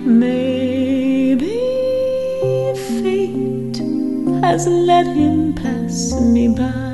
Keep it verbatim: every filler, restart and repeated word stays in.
Maybe fate has let him pass me by.